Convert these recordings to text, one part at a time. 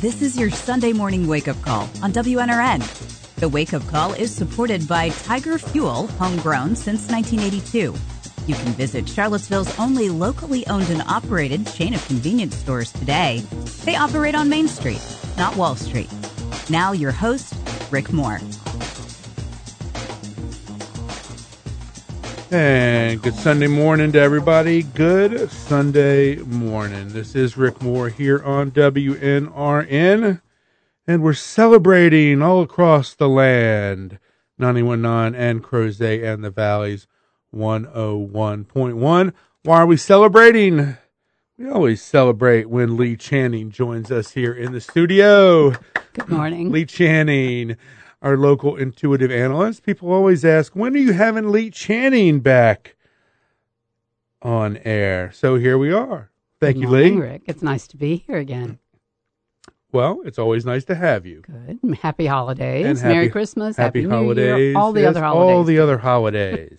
This is your Sunday morning wake-up call on WNRN. The wake-up call is supported by Tiger Fuel, homegrown since 1982. You can visit Charlottesville's only locally owned and operated chain of convenience stores today. They operate on Main Street, not Wall Street. Now your host, Rick Moore. And good Sunday morning to everybody. Good Sunday morning. This is Rick Moore here on WNRN. And we're celebrating all across the land. 91.9 and Crozet and the Valleys 101.1. Why are we celebrating? We always celebrate when Lee Channing joins us here in the studio. Good morning. Lee Channing, our local intuitive analyst. People always ask, when are you having Lee Channing back on air? So here we are. Thank you, Lee. Rick. It's nice to be here again. Well, it's always nice to have you. Good. Happy holidays. And Merry Christmas. Happy New holidays. Year. All the Yes, other holidays. All the other holidays.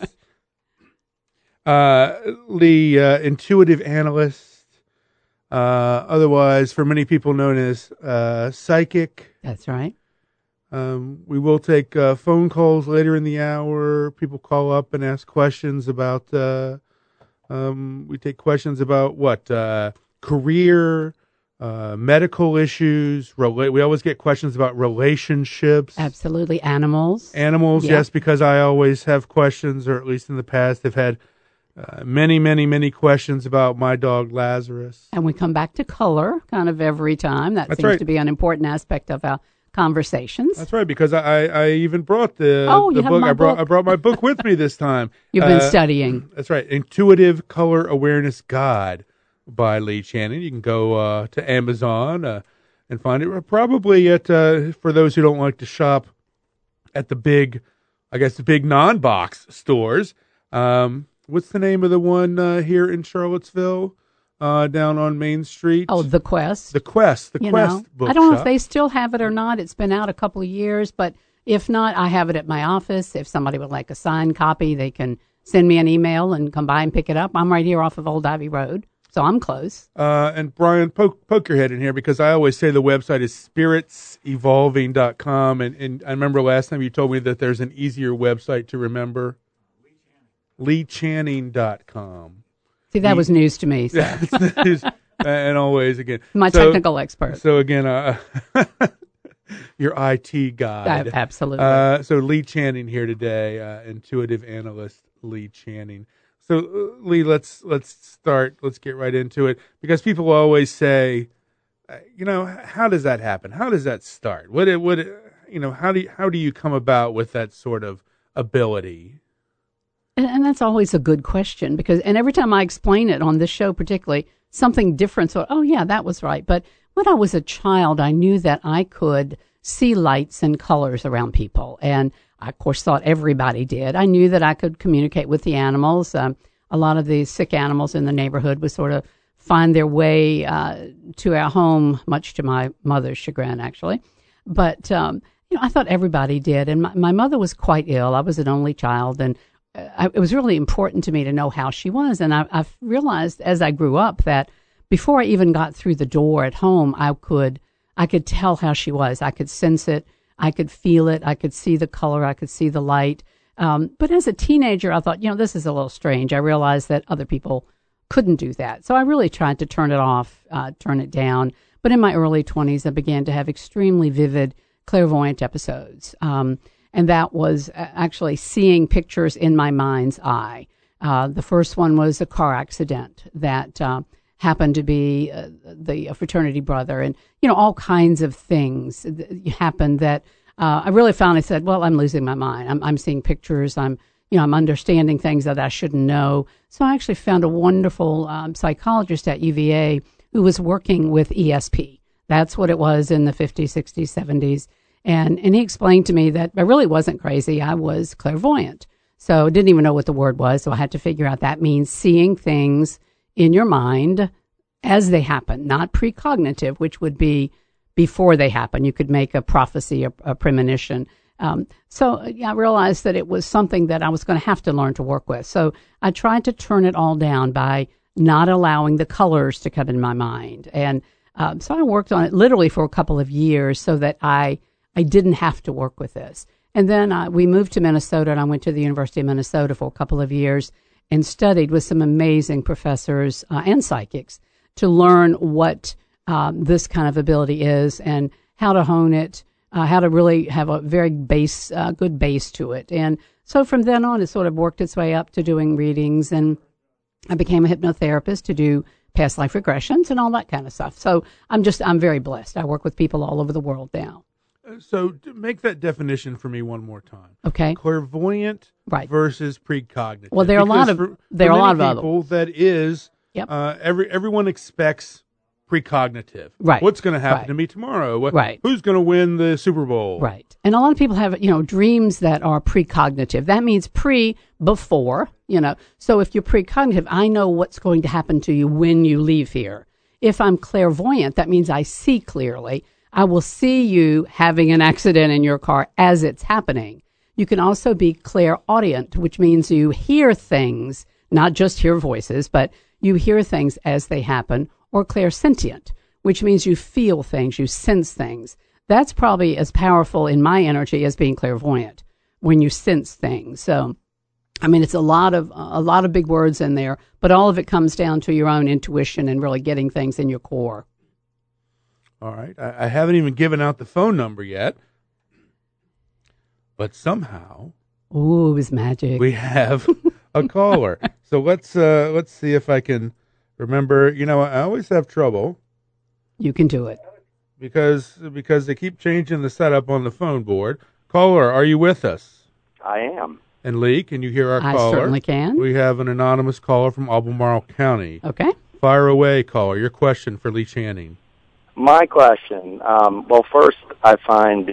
Lee, intuitive analyst, otherwise for many people known as psychic. That's right. We will take phone calls later in the hour. People call up and ask questions about, we take questions about what, career, medical issues. We always get questions about relationships. Absolutely. Animals. Animals, yes, because I always have questions, or at least in the past, I've had many questions about my dog, Lazarus. And we come back to color kind of every time. That That's seems right. to be an important aspect of our conversations. That's right, because I even brought the you have book. my book. I brought my book with me this time. You've been studying. That's right, Intuitive Color Awareness Guide by Lee Channing. You can go to Amazon and find it. Probably at for those who don't like to shop at the big non-box stores. What's the name of the one here in Charlottesville? Down on Main Street. Oh, The Quest. The Quest bookshop. I don't know if they still have it or not. It's been out a couple of years, but if not, I have it at my office. If somebody would like a signed copy, they can send me an email and come by and pick it up. I'm right here off of Old Ivy Road, so I'm close. And Brian, poke your head in here, because I always say the website is spiritsevolving.com, and I remember last time you told me that there's an easier website to remember. LeeChanning.com. See, that was news to me. So. And always, again. My technical expert. So, again, your IT guide. Absolutely. So, Lee Channing here today, intuitive analyst Lee Channing. So, Lee, let's start. Let's get right into it, because people always say, how does that happen? How does that start? How do you come about with that sort of ability? And that's always a good question, and every time I explain it on this show particularly, something different. So, oh, yeah, that was right. But when I was a child, I knew that I could see lights and colors around people. And I, of course, thought everybody did. I knew that I could communicate with the animals. A lot of the sick animals in the neighborhood would sort of find their way to our home, much to my mother's chagrin, actually. But, I thought everybody did. And my mother was quite ill. I was an only child, and it was really important to me to know how she was. And I've realized as I grew up that before I even got through the door at home, I could tell how she was. I could sense it. I could feel it. I could see the color. I could see the light. But as a teenager, I thought, this is a little strange. I realized that other people couldn't do that. So I really tried to turn it off, turn it down. But in my early 20s, I began to have extremely vivid clairvoyant episodes. And that was actually seeing pictures in my mind's eye. The first one was a car accident that happened to be the fraternity brother, and all kinds of things happened that I really found. I said, "Well, I'm losing my mind. I'm seeing pictures. I'm understanding things that I shouldn't know." So I actually found a wonderful psychologist at UVA who was working with ESP. That's what it was in the 50s, 60s, 70s. And he explained to me that I really wasn't crazy. I was clairvoyant. So didn't even know what the word was. So I had to figure out that means seeing things in your mind as they happen, not precognitive, which would be before they happen. You could make a prophecy, a premonition. So I realized that it was something that I was going to have to learn to work with. So I tried to turn it all down by not allowing the colors to come in my mind. And So I worked on it literally for a couple of years so that I didn't have to work with this. And then we moved to Minnesota, and I went to the University of Minnesota for a couple of years and studied with some amazing professors and psychics to learn what this kind of ability is and how to hone it, how to really have a very good base to it. And so from then on, it sort of worked its way up to doing readings, and I became a hypnotherapist to do past life regressions and all that kind of stuff. So I'm very blessed. I work with people all over the world now. So make that definition for me one more time. Okay. Clairvoyant versus precognitive. Well, there are a lot of people, others. That is, yep. Everyone expects precognitive. Right. What's going to happen to me tomorrow? Right. Who's going to win the Super Bowl? Right. And a lot of people have, dreams that are precognitive. That means before, So if you're precognitive, I know what's going to happen to you when you leave here. If I'm clairvoyant, that means I see clearly. I will see you having an accident in your car as it's happening. You can also be clairaudient, which means you hear things, not just hear voices, but you hear things as they happen, or clairsentient, which means you feel things, you sense things. That's probably as powerful in my energy as being clairvoyant, when you sense things. So, it's a lot of big words in there, but all of it comes down to your own intuition and really getting things in your core. All right. I haven't even given out the phone number yet, but somehow, ooh, it was magic. We have a caller. So let's see if I can remember. I always have trouble. You can do it because they keep changing the setup on the phone board. Caller, are you with us? I am. And Lee, can you hear our caller? I certainly can. We have an anonymous caller from Albemarle County. Okay. Fire away, caller. Your question for Lee Channing. My question, first, I find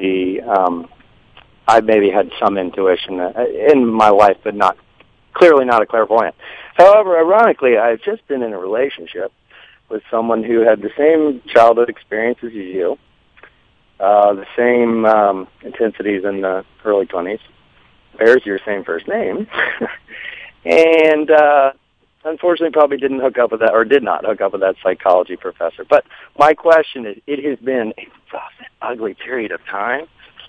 I maybe had some intuition in my life, but clearly not a clairvoyant. However, ironically, I've just been in a relationship with someone who had the same childhood experiences as you, the same intensities in the early 20s, bears your same first name, and unfortunately probably didn't hook up with that, or did not hook up with that psychology professor. But my question is, it has been a rough and ugly period of time.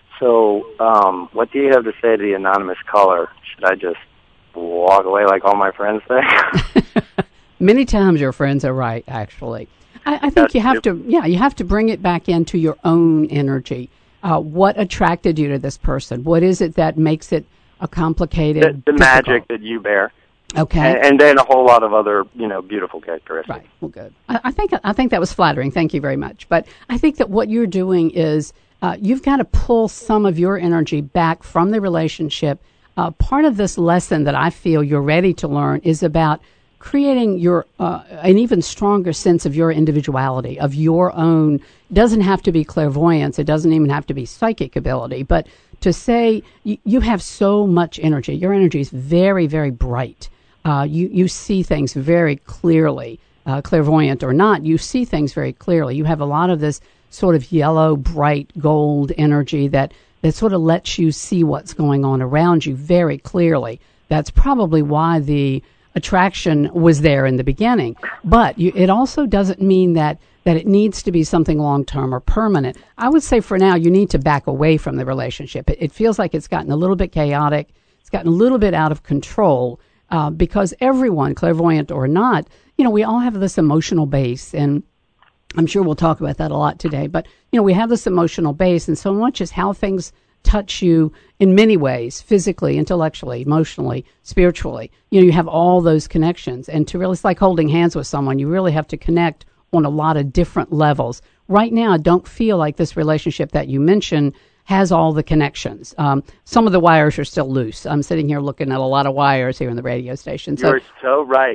So what do you have to say to the anonymous caller? Should I just walk away like all my friends say? Many times your friends are right, actually. I think you have to bring it back into your own energy. What attracted you to this person? What is it that makes it a complicated, the magic that you bear? Okay, and then a whole lot of other, beautiful characteristics. Right. Well, good. I think that was flattering. Thank you very much. But I think that what you're doing is you've got to pull some of your energy back from the relationship. Part of this lesson that I feel you're ready to learn is about creating your an even stronger sense of your individuality, of your own. It doesn't have to be clairvoyance. It doesn't even have to be psychic ability. But to say you have so much energy. Your energy is very, very bright. You see things very clearly, clairvoyant or not. You see things very clearly. You have a lot of this sort of yellow, bright gold energy that sort of lets you see what's going on around you very clearly. That's probably why the attraction was there in the beginning. But it also doesn't mean that it needs to be something long-term or permanent. I would say for now you need to back away from the relationship. It feels like it's gotten a little bit chaotic. It's gotten a little bit out of control because everyone, clairvoyant or not, we all have this emotional base, and I'm sure we'll talk about that a lot today. But, we have this emotional base, and so much as how things touch you in many ways, physically, intellectually, emotionally, spiritually. You have all those connections. And to really, it's like holding hands with someone. You really have to connect on a lot of different levels. Right now, I don't feel like this relationship that you mentioned has all the connections. Some of the wires are still loose. I'm sitting here looking at a lot of wires here in the radio station. You're so right.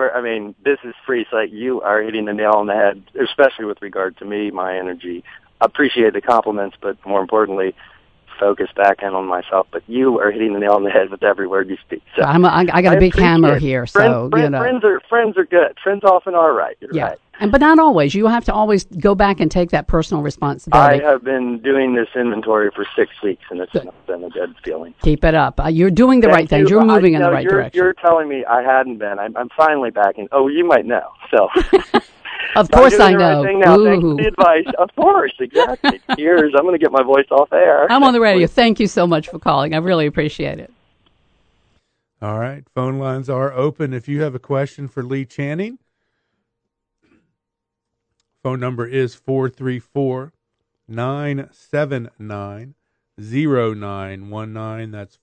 This is free, so you are hitting the nail on the head, especially with regard to me, my energy. I appreciate the compliments, but more importantly, focus back in on myself. But you are hitting the nail on the head with every word you speak. So I got a big hammer here. Friends are good. Friends often are right. You're right. But not always. You have to always go back and take that personal responsibility. I have been doing this inventory for 6 weeks, and it's not been a good feeling. Keep it up. You're doing the right things. You're moving in the right direction. You're telling me I hadn't been. I'm finally back in. Oh, you might know. So Of course I know. Right thing now. Thanks for the advice. Of course, exactly. Cheers. I'm going to get my voice off air. I'm on the radio. Thank you so much for calling. I really appreciate it. All right. Phone lines are open. If you have a question for Lee Channing, phone number is 434-979-0919. That's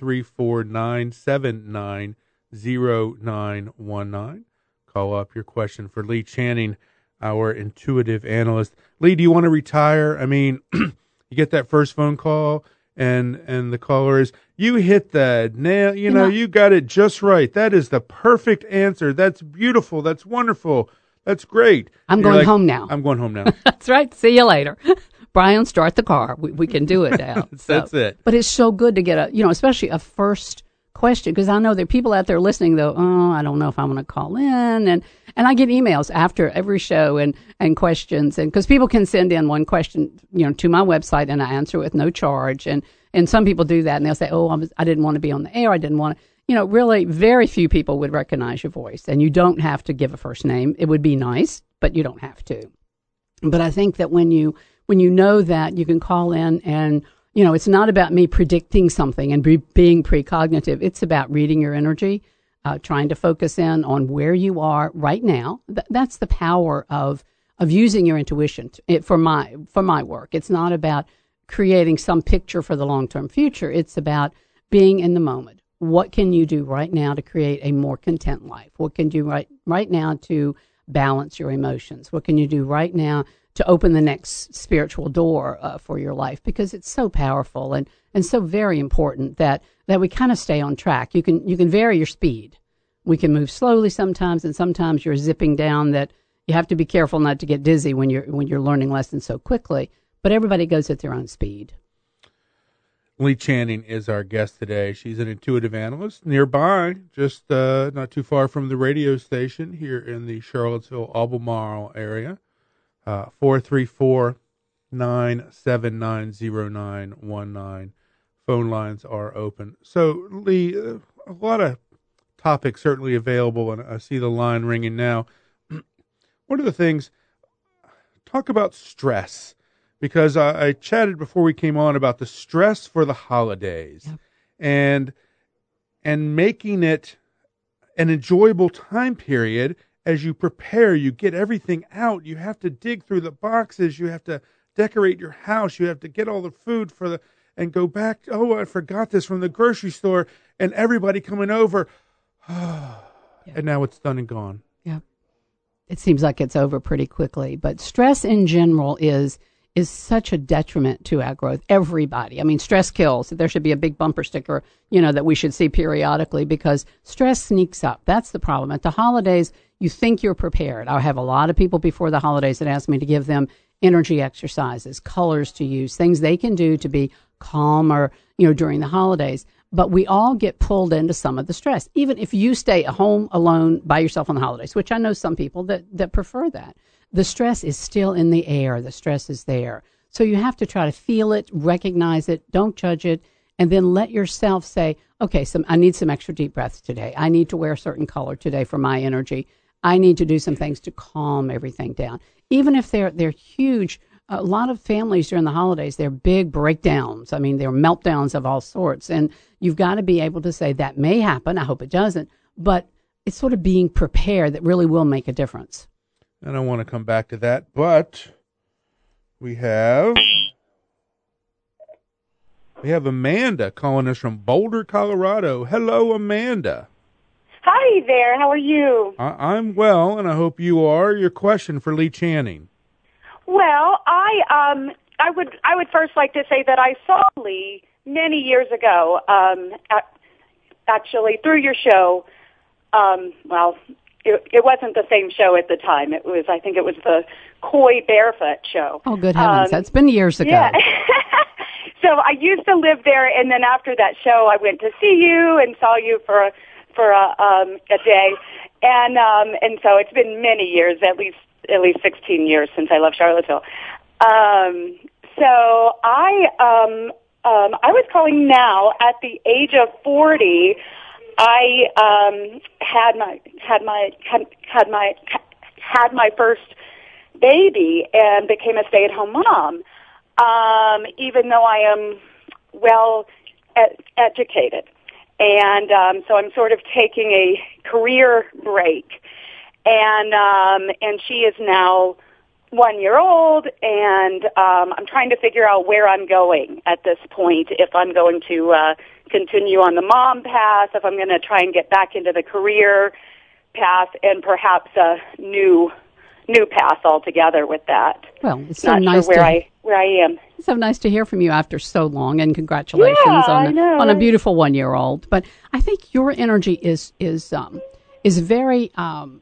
434-979-0919. Call up your question for Lee Channing, our intuitive analyst. Lee, do you want to retire? I mean, you get that first phone call, and the caller is, you hit the nail, you got it just right. That is the perfect answer. That's beautiful. That's wonderful. That's great. I'm going home now. I'm going home now. That's right. See you later. Brian, start the car. We can do it now. That's it. But it's so good to get especially a first question, because I know there are people out there listening, though, I don't know if I'm going to call in. And I get emails after every show and questions. And because people can send in one question, to my website, and I answer with no charge. And some people do that, and they'll say, I didn't want to be on the air. I didn't want to. Really very few people would recognize your voice, and you don't have to give a first name. It would be nice, but you don't have to. But I think that when you know that you can call in and, it's not about me predicting something and being precognitive. It's about reading your energy, trying to focus in on where you are right now. That's the power of using your intuition for my work. It's not about creating some picture for the long-term future. It's about being in the moment. What can you do right now to create a more content life? What can you do right now to balance your emotions? What can you do right now to open the next spiritual door for your life? Because it's so powerful and so very important that we kind of stay on track. You can vary your speed. We can move slowly sometimes, and sometimes you're zipping down that you have to be careful not to get dizzy when you're learning lessons so quickly. But everybody goes at their own speed. Lee Channing is our guest today. She's an intuitive analyst nearby, just not too far from the radio station here in the Charlottesville, Albemarle area. 434-979-0919. Phone lines are open. So, Lee, a lot of topics certainly available, and I see the line ringing now. One of the things, talk about stress. Because I chatted before we came on about the stress for the holidays, and making it an enjoyable time period as you prepare. You get everything out. You have to dig through the boxes. You have to decorate your house. You have to get all the food and go back. Oh, I forgot this from the grocery store, and everybody coming over. And now it's done and gone. Yeah, it seems like it's over pretty quickly. But stress in general is such a detriment to our growth. Everybody. I mean, stress kills. There should be a big bumper sticker, that we should see periodically, because stress sneaks up. That's the problem. At the holidays, you think you're prepared. I have a lot of people before the holidays that ask me to give them energy exercises, colors to use, things they can do to be calmer, during the holidays. But we all get pulled into some of the stress. Even if you stay at home alone by yourself on the holidays, which I know some people that prefer that. The stress is still in the air. The stress is there. So you have to try to feel it, recognize it, don't judge it, and then let yourself say, okay, I need some extra deep breaths today. I need to wear a certain color today for my energy. I need to do some things to calm everything down. Even if they're huge, a lot of families during the holidays, they're big breakdowns. I mean, they're meltdowns of all sorts. And you've got to be able to say that may happen. I hope it doesn't. But it's sort of being prepared that really will make a difference. And I want to come back to that, but we have Amanda calling us from Boulder, Colorado. Hello, Amanda. Hi there. How are you? I'm well, and I hope you are. Your question for Lee Channing. Well, I would first like to say that I saw Lee many years ago. Actually, through your show. It wasn't the same show at the time. I think it was the Koi Barefoot show. Oh, good heavens. That's been years ago. Yeah. So I used to live there, and then after that show, I went to see you and saw you for a day. And so it's been many years, at least 16 years since I left Charlottesville. So I was calling now at the age of 40. I had my first baby and became a stay-at-home mom, even though I am well educated. And so I'm sort of taking a career break. And she is now 1 year old, and I'm trying to figure out where I'm going at this point, if I'm going to continue on the mom path, if I'm going to try and get back into the career path, and perhaps a new path altogether with that. Well, it's so Not nice sure where I am. It's so nice to hear from you after so long, and congratulations on a beautiful 1 year old. But I think your energy is very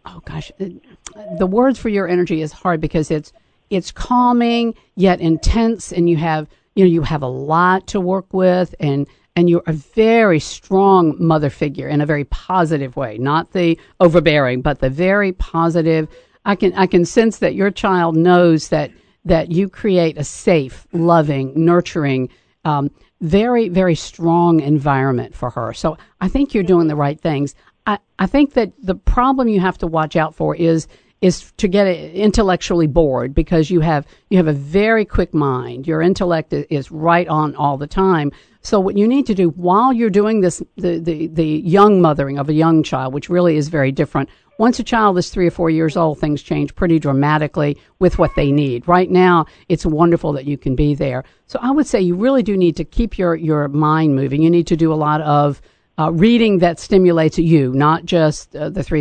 the words for your energy is hard because it's calming yet intense, and you have a lot to work with, and you're a very strong mother figure in a very positive way, not the overbearing, but the very positive. I can sense that your child knows that you create a safe, loving, nurturing, very, very strong environment for her. So I think you're doing the right things. I think that the problem you have to watch out for is to get intellectually bored, because you have a very quick mind. Your intellect is right on all the time. So what you need to do while you're doing this, the young mothering of a young child, which really is very different. Once a child is 3 or 4 years old, things change pretty dramatically with what they need. Right now, it's wonderful that you can be there. So I would say you really do need to keep your mind moving. You need to do a lot of reading that stimulates you, not just the three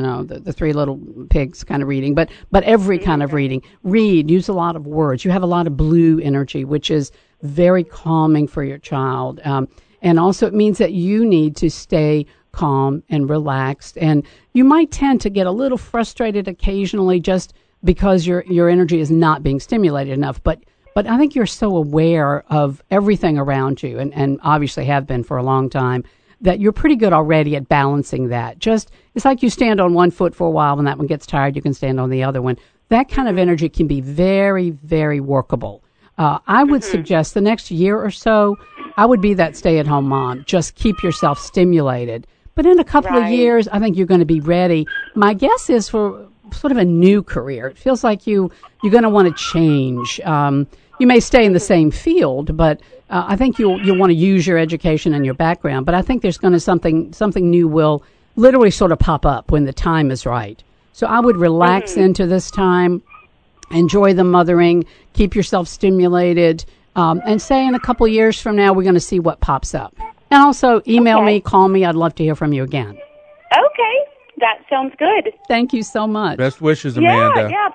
little pigs kind of reading, but every kind of reading. Read, use a lot of words. You have a lot of blue energy, which is very calming for your child. And also it means that you need to stay calm and relaxed. And you might tend to get a little frustrated occasionally just because your energy is not being stimulated enough. But I think you're so aware of everything around you, and obviously have been for a long time, that you're pretty good already at balancing that. It's like you stand on one foot for a while. When that one gets tired, you can stand on the other one. That kind of energy can be very, very workable. I would suggest the next year or so, I would be that stay-at-home mom. Just keep yourself stimulated. But in a couple of years, I think you're going to be ready. My guess is for sort of a new career. It feels like you're going to want to change. You may stay in the same field, but I think you'll want to use your education and your background. But I think there's going to something new will literally sort of pop up when the time is right. So I would relax into this time, enjoy the mothering, keep yourself stimulated, and say in a couple of years from now, we're going to see what pops up. And also email me, call me. I'd love to hear from you again. Okay, that sounds good. Thank you so much. Best wishes, Amanda. Yeah.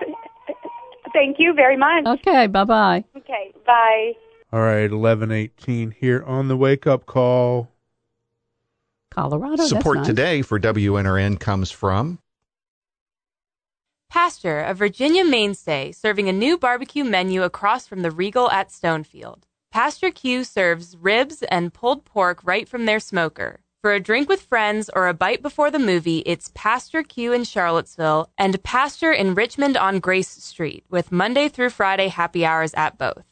Thank you very much. Okay, bye-bye. Okay, bye. All right, 11:18 here on the Wake Up Call. Colorado. Support today for WNRN comes from Pasture, a Virginia mainstay, serving a new barbecue menu across from the Regal at Stonefield. Pasture Q serves ribs and pulled pork right from their smoker. For a drink with friends or a bite before the movie, it's Pasture Q in Charlottesville and Pasture in Richmond on Grace Street, with Monday through Friday happy hours at both.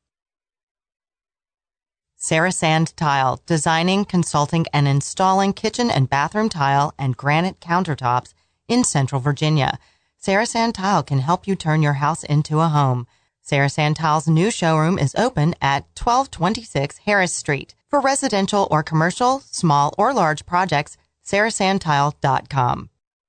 Sarah Sand Tile, designing, consulting, and installing kitchen and bathroom tile and granite countertops in Central Virginia. Sarah Sand Tile can help you turn your house into a home. Sarah Sand Tile's new showroom is open at 1226 Harris Street. For residential or commercial, small or large projects, sarahsandtile.com.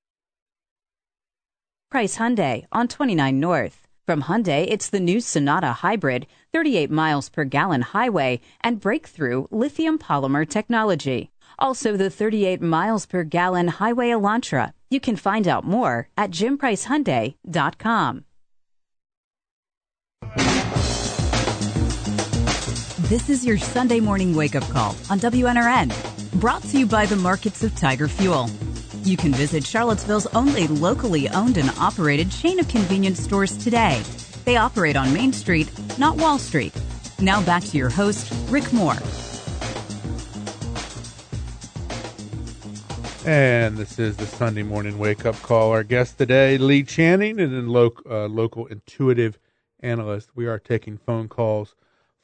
Price Hyundai on 29 North. From Hyundai, it's the new Sonata Hybrid, 38 miles per gallon highway, and breakthrough lithium polymer technology. Also the 38 miles per gallon highway Elantra. You can find out more at JimPriceHyundai.com. This is your Sunday morning wake-up call on WNRN, brought to you by the markets of Tiger Fuel. You can visit Charlottesville's only locally owned and operated chain of convenience stores today. They operate on Main Street, not Wall Street. Now back to your host, Rick Moore. And this is the Sunday morning wake-up call. Our guest today, Lee Channing, and local intuitive analyst. We are taking phone calls.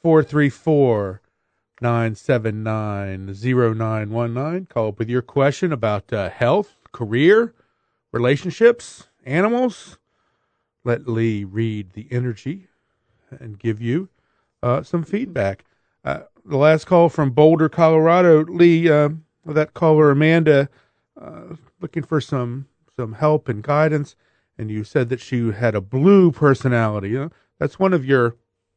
434-979-0919. Call up with your question about health, career, relationships, animals, let Lee read the energy and give you some feedback. The last call from Boulder, Colorado, Lee, that caller Amanda, looking for some help and guidance, and you said that she had a blue personality. That's one of your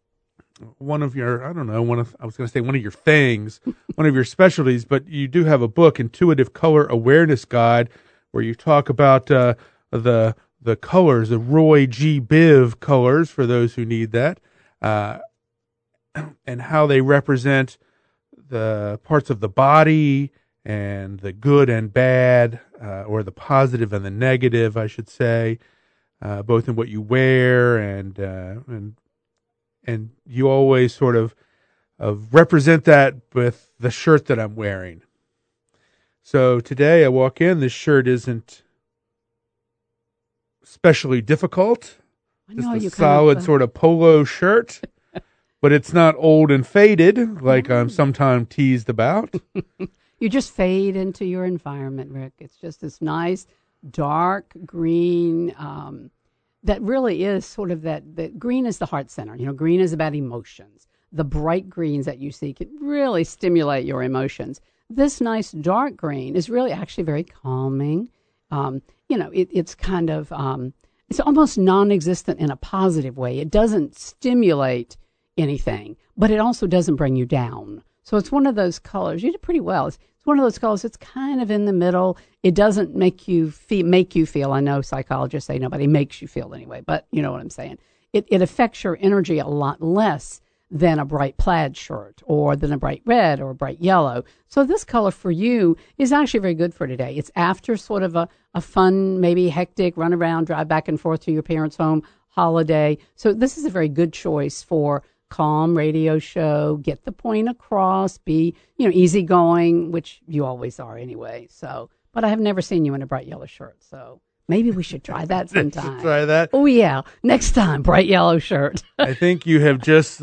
I don't know, I was going to say one of your things, one of your specialties, but you do have a book, Intuitive Color Awareness Guide, where you talk about the colors, the Roy G. Biv colors, for those who need that, and how they represent the parts of the body and the good and bad, or the positive and the negative, I should say, both in what you wear and you always sort of represent that with the shirt that I'm wearing. So today I walk in, this shirt isn't especially difficult. Just a solid sort of polo shirt, but it's not old and faded like I'm sometimes teased about. You just fade into your environment, Rick. It's just this nice dark green that really is sort of that green is the heart center. Green is about emotions. The bright greens that you see can really stimulate your emotions. This nice dark green is really actually very calming. It's kind of, it's almost non-existent in a positive way. It doesn't stimulate anything, but it also doesn't bring you down. So it's one of those colors. You did pretty well. It's one of those colors that's kind of in the middle. It doesn't make you feel. I know psychologists say nobody makes you feel anyway, but you know what I'm saying. It affects your energy a lot less than a bright plaid shirt or than a bright red or a bright yellow. So this color for you is actually very good for today. It's after sort of a fun, maybe hectic, run around, drive back and forth to your parents' home holiday. So this is a very good choice for calm radio show, get the point across, be, easygoing, which you always are anyway. So, but I have never seen you in a bright yellow shirt. So maybe we should try that sometime. Try that. Oh yeah. Next time, bright yellow shirt. I think you have just,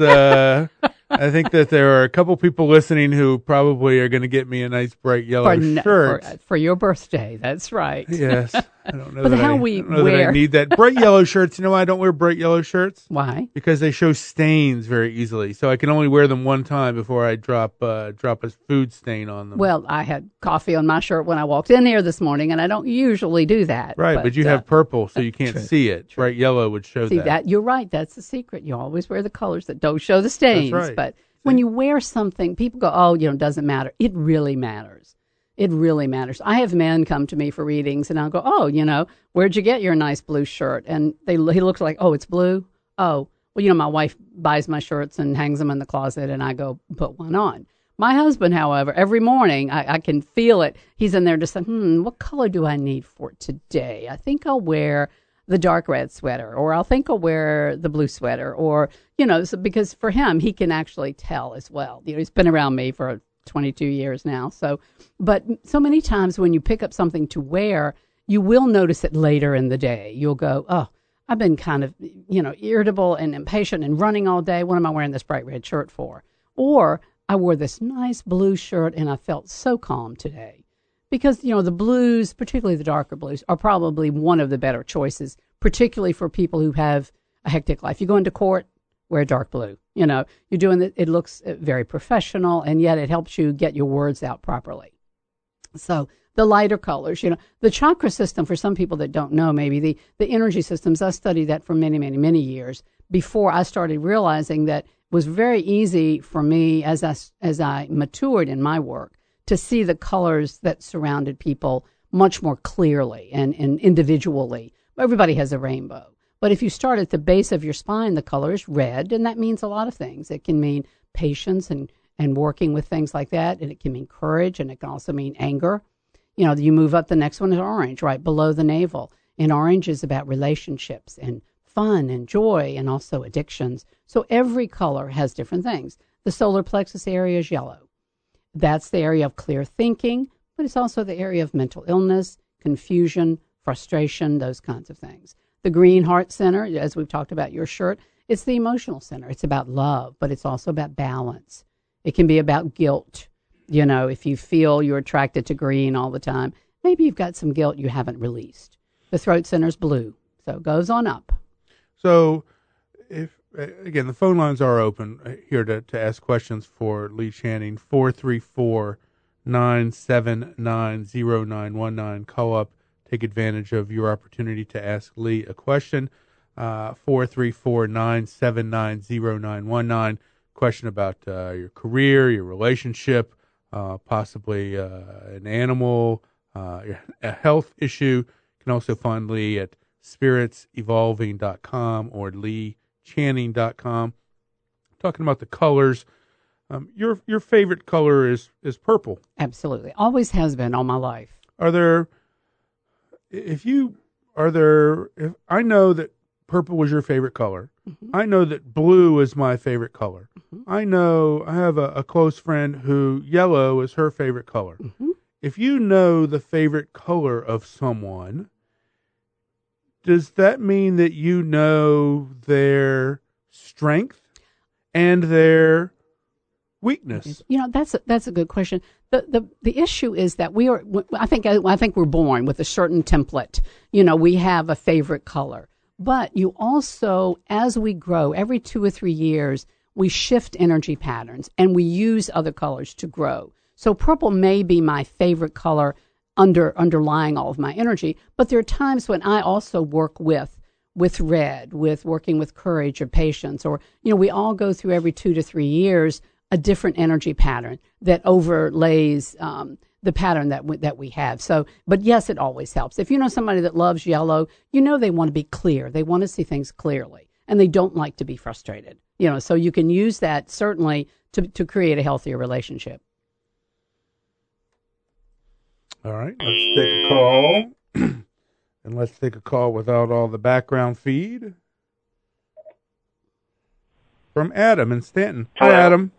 I think that there are a couple people listening who probably are going to get me a nice bright yellow shirt. For your birthday. That's right. Yes. I don't know, but that, how I, we don't know wear... that I need that. Bright yellow shirts, why I don't wear bright yellow shirts? Why? Because they show stains very easily. So I can only wear them one time before I drop a food stain on them. Well, I had coffee on my shirt when I walked in here this morning, and I don't usually do that. Right, but you have purple, so you can't true, see it. True. Bright yellow would show See that. You're right. That's the secret. You always wear the colors that don't show the stains. That's right. But when you wear something, people go, it doesn't matter. It really matters. It really matters. I have men come to me for readings, and I'll go, where'd you get your nice blue shirt? And he looks like, it's blue? Oh, well, my wife buys my shirts and hangs them in the closet, and I go put one on. My husband, however, every morning, I can feel it. He's in there just saying, what color do I need for today? I think I'll wear the dark red sweater, or I'll wear the blue sweater, or, because for him, he can actually tell as well. He's been around me for 22 years now. But so many times when you pick up something to wear, you will notice it later in the day. You'll go, I've been kind of, irritable and impatient and running all day. What am I wearing this bright red shirt for? Or I wore this nice blue shirt and I felt so calm today. Because, the blues, particularly the darker blues, are probably one of the better choices, particularly for people who have a hectic life. You go into court, wear dark blue. You're doing it. It looks very professional, and yet it helps you get your words out properly. So the lighter colors, the chakra system, for some people that don't know, maybe the energy systems, I studied that for many, many, many years before I started realizing that it was very easy for me as I matured in my work to see the colors that surrounded people much more clearly and individually. Everybody has a rainbow. But if you start at the base of your spine, the color is red, and that means a lot of things. It can mean patience and working with things like that, and it can mean courage, and it can also mean anger. You move up, the next one is orange, right below the navel. And orange is about relationships and fun and joy and also addictions. So every color has different things. The solar plexus area is yellow. That's the area of clear thinking, but it's also the area of mental illness, confusion, frustration, those kinds of things. The green heart center, as we've talked about your shirt, it's the emotional center. It's about love, but it's also about balance. It can be about guilt. If you feel you're attracted to green all the time, maybe you've got some guilt you haven't released. The throat center is blue, so it goes on up. So, if again, the phone lines are open here to ask questions for Lee Channing. 434-979-0919. Call up, take advantage of your opportunity to ask Lee a question. 434-979-0919. Question about your career, your relationship, possibly an animal, a health issue. You can also find Lee at spiritsevolving.com or leechanning.com. Talking about the colors. Your favorite color is purple. Absolutely. Always has been all my life. If I know that purple was your favorite color. Mm-hmm. I know that blue is my favorite color. Mm-hmm. I have a close friend who yellow is her favorite color. Mm-hmm. If you know the favorite color of someone, does that mean that you know their strength and their weakness? You know, that's a good question. The issue is that I think we're born with a certain template. You know, we have a favorite color. But you also, as we grow, every 2 or 3 years, we shift energy patterns and we use other colors to grow. So purple may be my favorite color underlying all of my energy, but there are times when I also work with red, with working with courage or patience, or, you know, we all go through every 2 to 3 years a different energy pattern that overlays the pattern that we have. So, but yes, it always helps. If you know somebody that loves yellow, you know they want to be clear. They want to see things clearly, and they don't like to be frustrated. You know, so you can use that certainly to create a healthier relationship. All right, let's take a call. And let's take a call without all the background feed. From Adam in Stanton. Hi, Adam.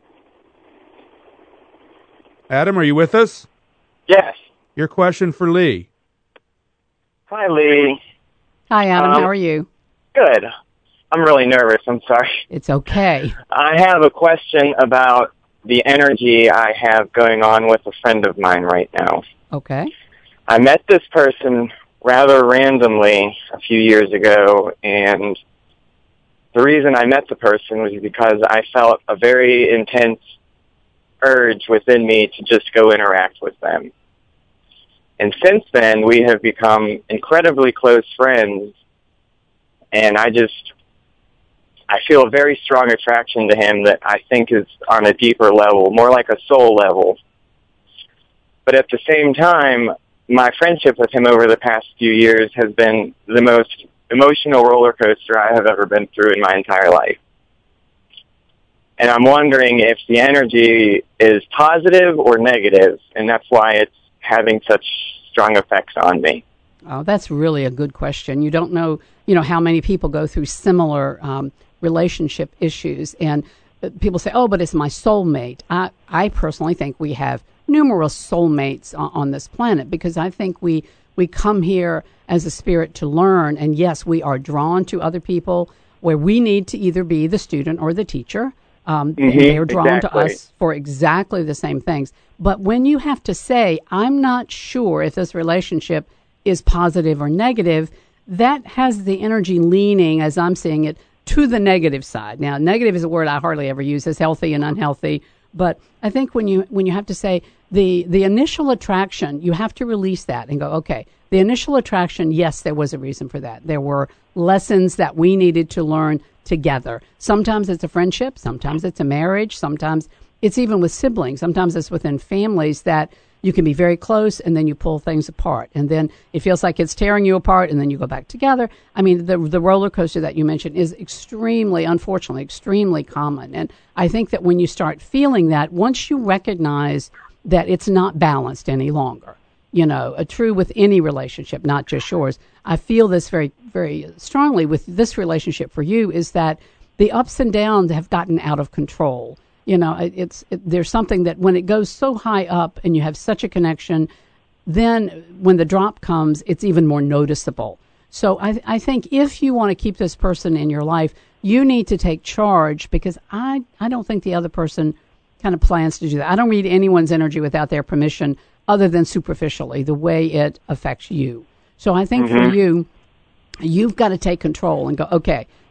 Adam, are you with us? Yes. Your question for Lee. Hi, Lee. Hi, Adam. How are you? Good. I'm really nervous. I'm sorry. It's okay. I have a question about the energy I have going on with a friend of mine right now. Okay. I met this person rather randomly a few years ago, and the reason I met the person was because I felt a very intense urge within me to just go interact with them. And since then, we have become incredibly close friends, and I feel a very strong attraction to him that I think is on a deeper level, more like a soul level. But at the same time, my friendship with him over the past few years has been the most emotional roller coaster I have ever been through in my entire life. And I'm wondering if the energy is positive or negative, and that's why it's having such strong effects on me. Oh, that's really a good question. You don't know, how many people go through similar relationship issues, and people say, "Oh, but it's my soulmate." I personally think we have numerous soulmates on this planet, because I think we come here as a spirit to learn, and yes, we are drawn to other people where we need to either be the student or the teacher. They're drawn to us for exactly the same things. But when you have to say, I'm not sure if this relationship is positive or negative, that has the energy leaning, as I'm seeing it, to the negative side. Now, negative is a word I hardly ever use, as healthy and unhealthy. But I think when you have to say the initial attraction, you have to release that and go, okay, the initial attraction, yes, there was a reason for that. There were lessons that we needed to learn together. Sometimes it's a friendship, sometimes it's a marriage, sometimes it's even with siblings, sometimes it's within families that you can be very close and then you pull things apart. And then it feels like it's tearing you apart and then you go back together. I mean, the roller coaster that you mentioned is unfortunately, extremely common. And I think that when you start feeling that, once you recognize that it's not balanced any longer, true with any relationship, not just yours. I feel this very, very strongly with this relationship for you, is that the ups and downs have gotten out of control. There's something that when it goes so high up and you have such a connection, then when the drop comes, it's even more noticeable. So I think if you want to keep this person in your life, you need to take charge, because I don't think the other person kind of plans to do that. I don't read anyone's energy without their permission, other than superficially, the way it affects you. So I think for you, you've got to take control and go, okay,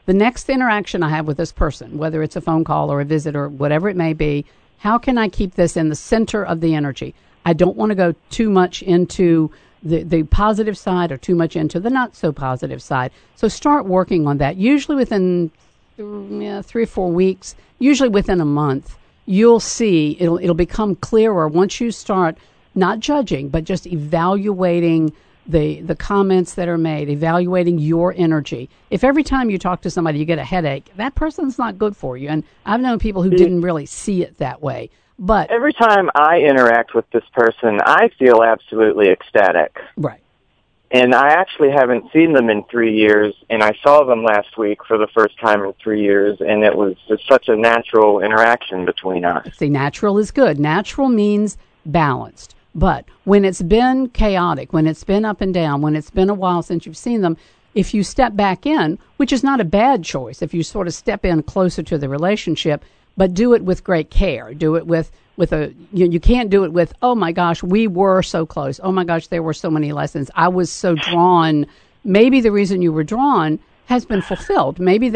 the next interaction I have with this person, whether it's a phone call or a visit or whatever it may be, how can I keep this in the center of the energy? I don't want to go too much into the positive side or too much into the not so positive side. So start working on that. Usually within 3 or 4 weeks, usually within a month, you'll see it'll become clearer once you start not judging, but just evaluating the comments that are made, evaluating your energy. If every time you talk to somebody you get a headache, that person's not good for you. And I've known people who didn't really see it that way. But every time I interact with this person, I feel absolutely ecstatic. Right. And I actually haven't seen them in 3 years, and I saw them last week for the first time in 3 years, and it was just such a natural interaction between us. See, natural is good. Natural means balanced. But when it's been chaotic, when it's been up and down, when it's been a while since you've seen them, if you step back in, which is not a bad choice, if you sort of step in closer to the relationship, but do it with great care. Do it with you can't do it with, oh my gosh, we were so close. Oh my gosh, there were so many lessons. I was so drawn. Maybe the reason you were drawn has been fulfilled. Maybe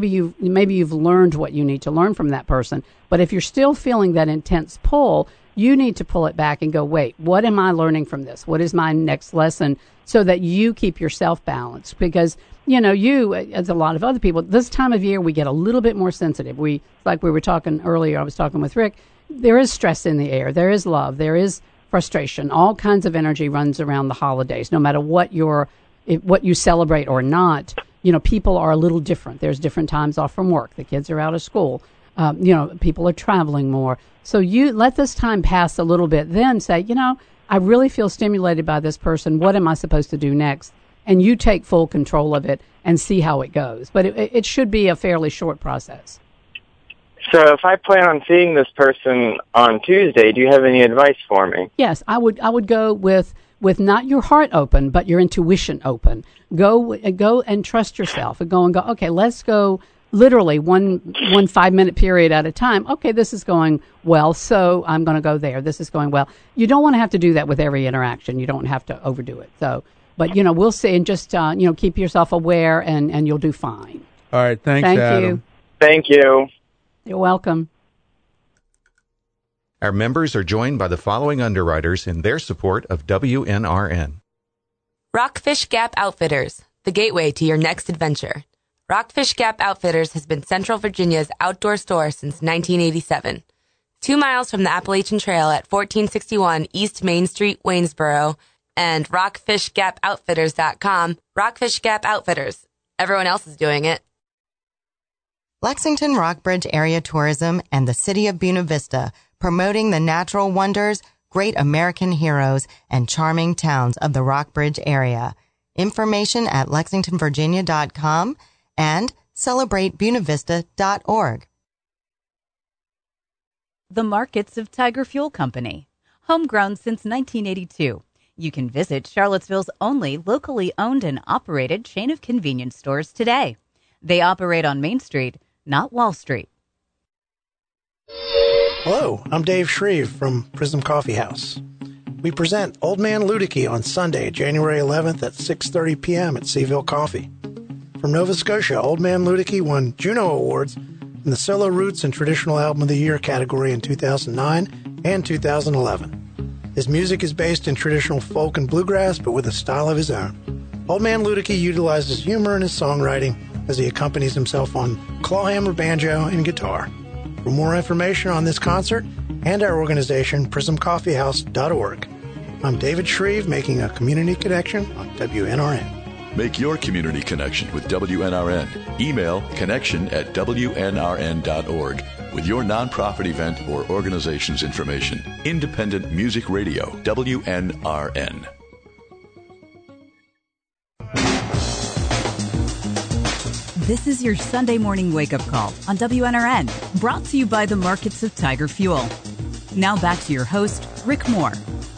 you've learned what you need to learn from that person. But if you're still feeling that intense pull, you need to pull it back and go, wait, what am I learning from this? What is my next lesson? So that you keep yourself balanced. Because, you, as a lot of other people, this time of year, we get a little bit more sensitive. Like we were talking earlier, I was talking with Rick, there is stress in the air. There is love. There is frustration. All kinds of energy runs around the holidays, no matter what you celebrate or not. People are a little different. There's different times off from work. The kids are out of school. People are traveling more. So you let this time pass a little bit, then say, I really feel stimulated by this person. What am I supposed to do next? And you take full control of it and see how it goes. But it should be a fairly short process. So if I plan on seeing this person on Tuesday, do you have any advice for me? Yes, I would go with not your heart open, but your intuition open. Go and trust yourself and go, okay, let's go literally one 5-minute period at a time. Okay, this is going well, so I'm going to go there. This is going well. You don't want to have to do that with every interaction. You don't have to overdo it. So, but we'll see, and just keep yourself aware, and you'll do fine. All right, thanks, Thank Adam. you. Thank you. You're welcome. Our members are joined by the following underwriters in their support of WNRN. Rockfish Gap Outfitters, the gateway to your next adventure. Rockfish Gap Outfitters has been Central Virginia's outdoor store since 1987. 2 miles from the Appalachian Trail at 1461 East Main Street, Waynesboro, and rockfishgapoutfitters.com. Rockfish Gap Outfitters. Everyone else is doing it. Lexington Rockbridge Area Tourism and the City of Buena Vista, promoting the natural wonders, great American heroes, and charming towns of the Rockbridge area. Information at lexingtonvirginia.com and celebratebuenavista.org. The Markets of Tiger Fuel Company. Homegrown since 1982. You can visit Charlottesville's only locally owned and operated chain of convenience stores today. They operate on Main Street, not Wall Street. Hello, I'm Dave Shreve from Prism Coffee House. We present Old Man Ludicky on Sunday, January 11th at 6:30 p.m. at Seaville Coffee. From Nova Scotia, Old Man Ludicky won Juno Awards in the Solo Roots and Traditional Album of the Year category in 2009 and 2011. His music is based in traditional folk and bluegrass, but with a style of his own. Old Man Ludicky utilizes humor in his songwriting as he accompanies himself on clawhammer, banjo, and guitar. For more information on this concert and our organization, prismcoffeehouse.org. I'm David Shreve, making a community connection on WNRN. Make your community connection with WNRN. Email connection@WNRN.org with your nonprofit event or organization's information. Independent Music Radio, WNRN. This is your Sunday morning wake-up call on WNRN, brought to you by the Markets of Tiger Fuel. Now back to your host, Rick Moore.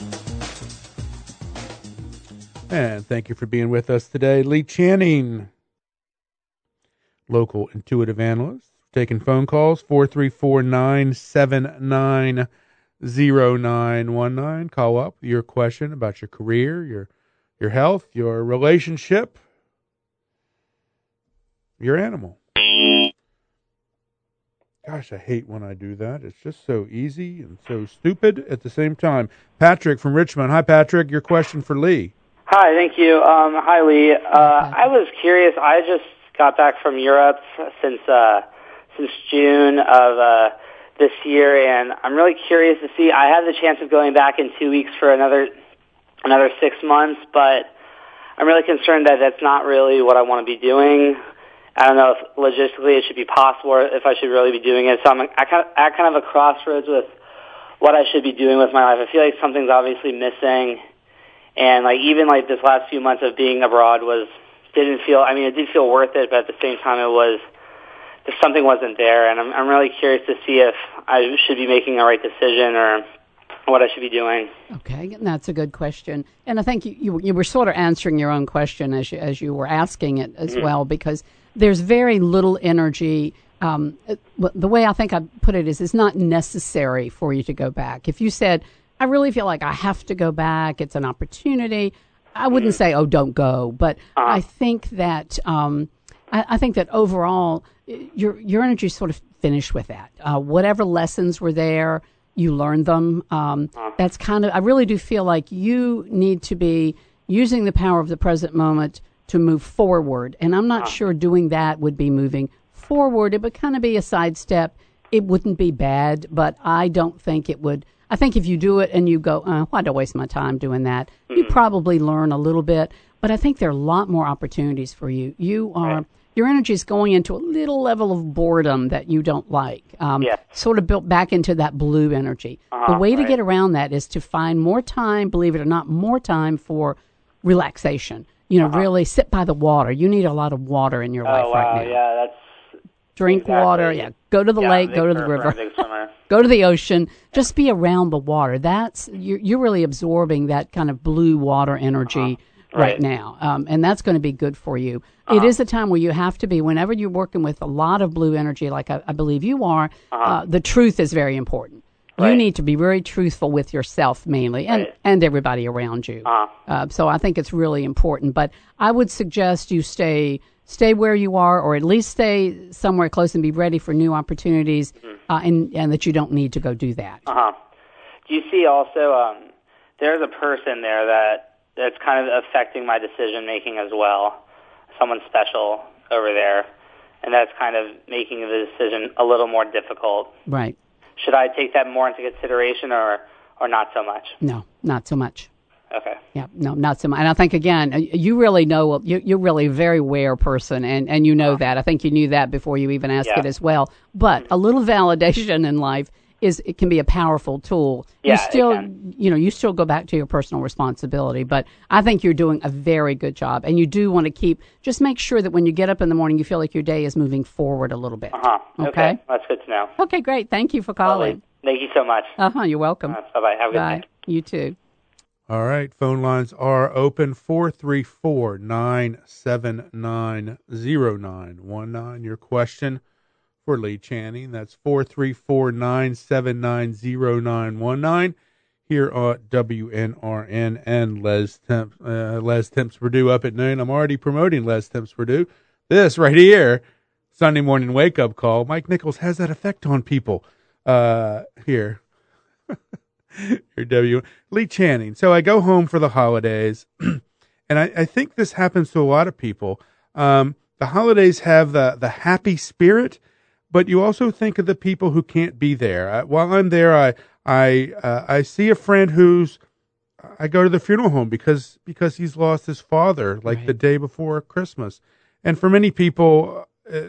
And thank you for being with us today. Lee Channing, local intuitive analyst, taking phone calls, 434-979-0919. Call up your question about your career, your health, your relationship, your animal. Gosh, I hate when I do that. It's just so easy and so stupid at the same time. Patrick from Richmond. Hi, Patrick. Your question for Lee. Hi, thank you. Hi, Lee. I was curious. I just got back from Europe since June of this year, and I'm really curious to see. I have the chance of going back in 2 weeks for another 6 months, but I'm really concerned that that's not really what I want to be doing. I don't know if logistically it should be possible or if I should really be doing it. So I'm at kind of a crossroads with what I should be doing with my life. I feel like something's obviously missing. And even this last few months of being abroad it did feel worth it, but at the same time something wasn't there. And I'm really curious to see if I should be making the right decision or what I should be doing. Okay, that's a good question. And I think you were sort of answering your own question as you were asking it as well, because there's very little energy. The way I think I put it is it's not necessary for you to go back. If you said, I really feel like I have to go back, it's an opportunity, I wouldn't say, oh, don't go. But I think that I think that overall your energy's sort of finished with that. Whatever lessons were there, you learned them. That's I really do feel like you need to be using the power of the present moment to move forward. And I'm not sure doing that would be moving forward. It would kind of be a sidestep. It wouldn't be bad, but I don't think it would. I think if you do it and you go, why do I waste my time doing that? You probably learn a little bit, but I think there are a lot more opportunities for you. Your energy is going into a little level of boredom that you don't like, sort of built back into that blue energy. The way to get around that is to find more time, believe it or not, more time for relaxation. Really sit by the water. You need a lot of water in your life right now. Yeah, that's drink water. Yeah, go to the lake, go to the river, go to the ocean. Just be around the water. That's you're really absorbing that kind of blue water energy right now, and that's going to be good for you. It is a time where you have to be, whenever you're working with a lot of blue energy, like I believe you are. The truth is very important. You need to be very truthful with yourself mainly, and everybody around you. So I think it's really important. But I would suggest you stay where you are, or at least stay somewhere close and be ready for new opportunities, and that you don't need to go do that. Do you see also there's a person there that's kind of affecting my decision making as well? Someone special over there, and that's kind of making the decision a little more difficult. Right. Should I take that more into consideration or not so much? No, not so much. Okay. Yeah, no, not so much. And I think, again, you really know, you're really a very aware person, and you know that. I think you knew that before you even asked it as well. But a little validation in life it can be a powerful tool. Yeah, you still go back to your personal responsibility, but I think you're doing a very good job, and you do want to just make sure that when you get up in the morning, you feel like your day is moving forward a little bit. Okay. That's good to know. Okay, great. Thank you for calling. Thank you so much. You're welcome. Bye-bye. Have a good night. You too. All right, phone lines are open, 434-979-0919. Your question for Lee Channing. That's 434-979-0919 here at WNRN and Les Temps Purdue up at noon. I'm already promoting Les Temps Purdue. This right here, Sunday morning wake-up call. Mike Nichols has that effect on people. Here. Here, Lee Channing. So I go home for the holidays, and I think this happens to a lot of people. The holidays have the happy spirit, but you also think of the people who can't be there. While I'm there, I see a friend I go to the funeral home because he's lost his father the day before Christmas. And for many people,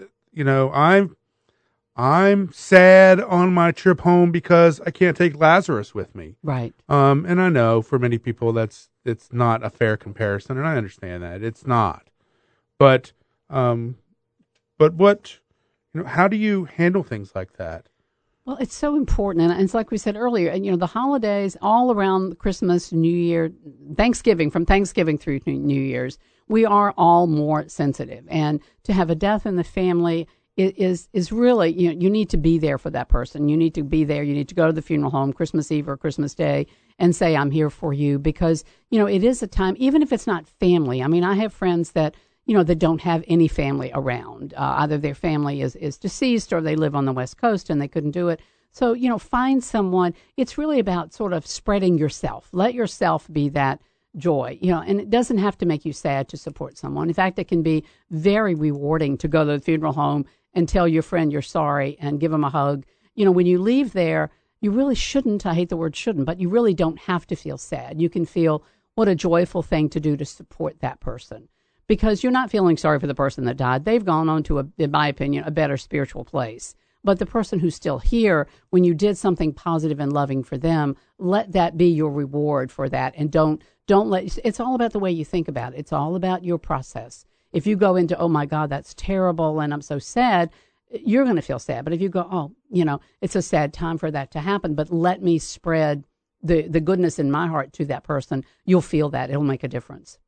I'm sad on my trip home because I can't take Lazarus with me. Right. And I know for many people it's not a fair comparison, and I understand that it's not. But what, how do you handle things like that? Well, it's so important, and it's like we said earlier. And the holidays all around Christmas, New Year, Thanksgiving, from Thanksgiving through New Year's, we are all more sensitive, and to have a death in the family is really, you need to be there for that person. You need to be there. You need to go to the funeral home Christmas Eve or Christmas Day and say, I'm here for you, because, it is a time, even if it's not family. I mean, I have friends that, that don't have any family around. Either their family is deceased or they live on the West Coast and they couldn't do it. So, find someone. It's really about sort of spreading yourself. Let yourself be that joy, and it doesn't have to make you sad to support someone. In fact, it can be very rewarding to go to the funeral home and tell your friend you're sorry and give them a hug. When you leave there, you really shouldn't, I hate the word shouldn't, but you really don't have to feel sad. You can feel what a joyful thing to do to support that person, because you're not feeling sorry for the person that died. They've gone on to, in my opinion, a better spiritual place. But the person who's still here, when you did something positive and loving for them, let that be your reward for that. And don't let, it's all about the way you think about it. It's all about your process. If you go into, oh my God, that's terrible and I'm so sad, you're going to feel sad. But if you go, oh, it's a sad time for that to happen, but let me spread the goodness in my heart to that person, you'll feel that. It'll make a difference.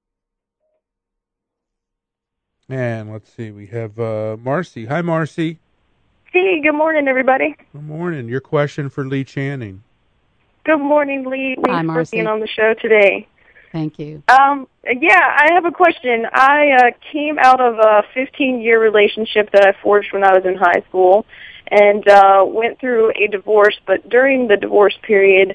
And let's see, we have Marcy. Hi, Marcy. Hey, good morning, everybody. Good morning. Your question for Lee Channing. Good morning, Lee. Hi, Thanks Marcy. for being on the show today. Thank you. I have a question. I came out of a 15-year relationship that I forged when I was in high school and went through a divorce, but during the divorce period,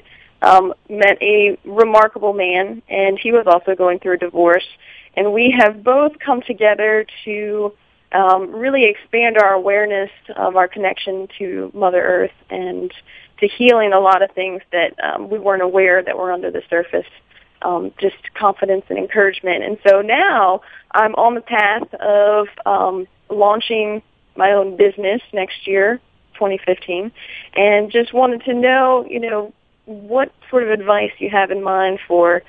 met a remarkable man, and he was also going through a divorce. And we have both come together to really expand our awareness of our connection to Mother Earth and to healing a lot of things that we weren't aware that were under the surface, just confidence and encouragement. And so now I'm on the path of launching my own business next year, 2015, and just wanted to know, what sort of advice you have in mind for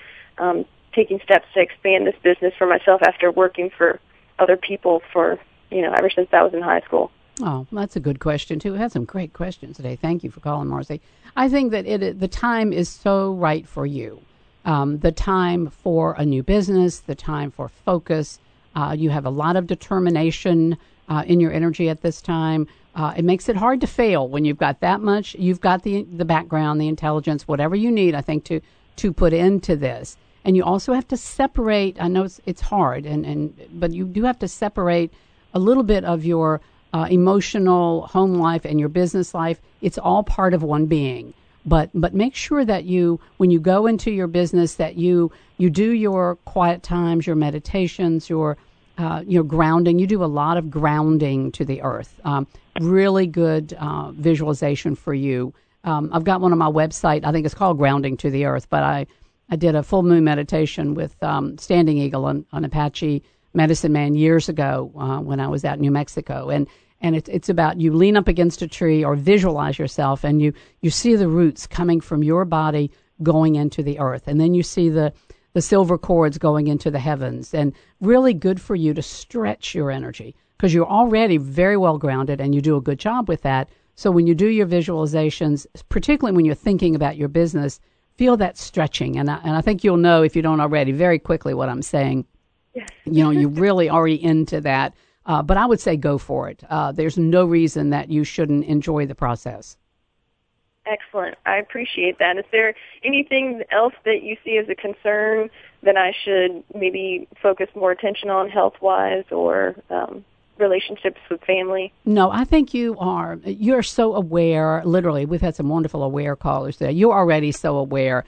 taking steps to expand this business for myself after working for other people for, ever since I was in high school. Oh, that's a good question, too. We had some great questions today. Thank you for calling, Marcy. I think that the time is so right for you. The time for a new business, the time for focus. You have a lot of determination in your energy at this time. It makes it hard to fail when you've got that much. You've got the background, the intelligence, whatever you need, I think, to put into this. And you also have to separate. I know it's hard, but you do have to separate a little bit of your emotional home life and your business life. It's all part of one being. But make sure that when you go into your business, that you do your quiet times, your meditations, your grounding. You do a lot of grounding to the earth. Really good visualization for you. I've got one on my website. I think it's called Grounding to the Earth, but I did a full moon meditation with Standing Eagle on Apache Medicine Man years ago when I was out in New Mexico. And it's about you lean up against a tree or visualize yourself, and you see the roots coming from your body going into the earth. And then you see the silver cords going into the heavens. And really good for you to stretch your energy because you're already very well grounded and you do a good job with that. So when you do your visualizations, particularly when you're thinking about your business, feel that stretching. And I think you'll know, if you don't already, very quickly what I'm saying. Yes. You're really already into that. But I would say go for it. There's no reason that you shouldn't enjoy the process. Excellent. I appreciate that. Is there anything else that you see as a concern that I should maybe focus more attention on health-wise or relationships with family? No, I think you're so aware. Literally, we've had some wonderful aware callers there. You're already so aware.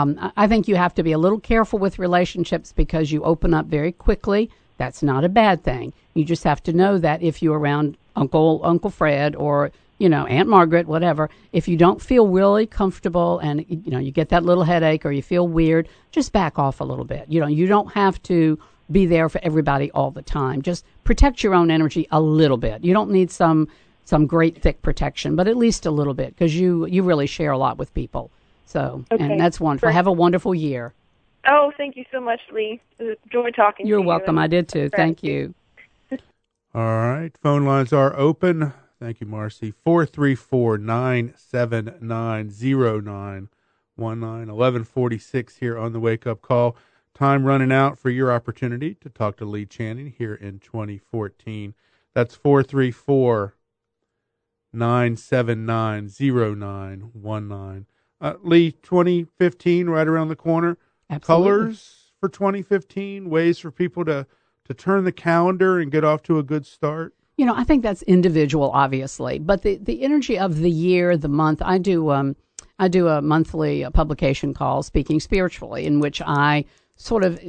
I think you have to be a little careful with relationships because you open up very quickly. That's not a bad thing. You just have to know that if you're around Uncle Fred or, Aunt Margaret, whatever, if you don't feel really comfortable and, you get that little headache or you feel weird, just back off a little bit. You don't have to be there for everybody all the time. Just protect your own energy a little bit. You don't need some great thick protection, but at least a little bit because you really share a lot with people. So, okay. And that's wonderful. Have a wonderful year. Oh, thank you so much, Lee. Enjoy talking to you. You're welcome. I did too. Thank you. All right. Phone lines are open. Thank you, Marcy. 434-979-0919. 1146 here on the Wake Up Call. Time running out for your opportunity to talk to Lee Channing here in 2014. That's 434-979-0919. Lee, 2015 right around the corner. Absolutely. Colors for 2015, ways for people to to turn the calendar and get off to a good start? You know, I think that's individual, obviously, but the energy of the year, the month. I do a monthly publication called Speaking Spiritually, in which I sort of,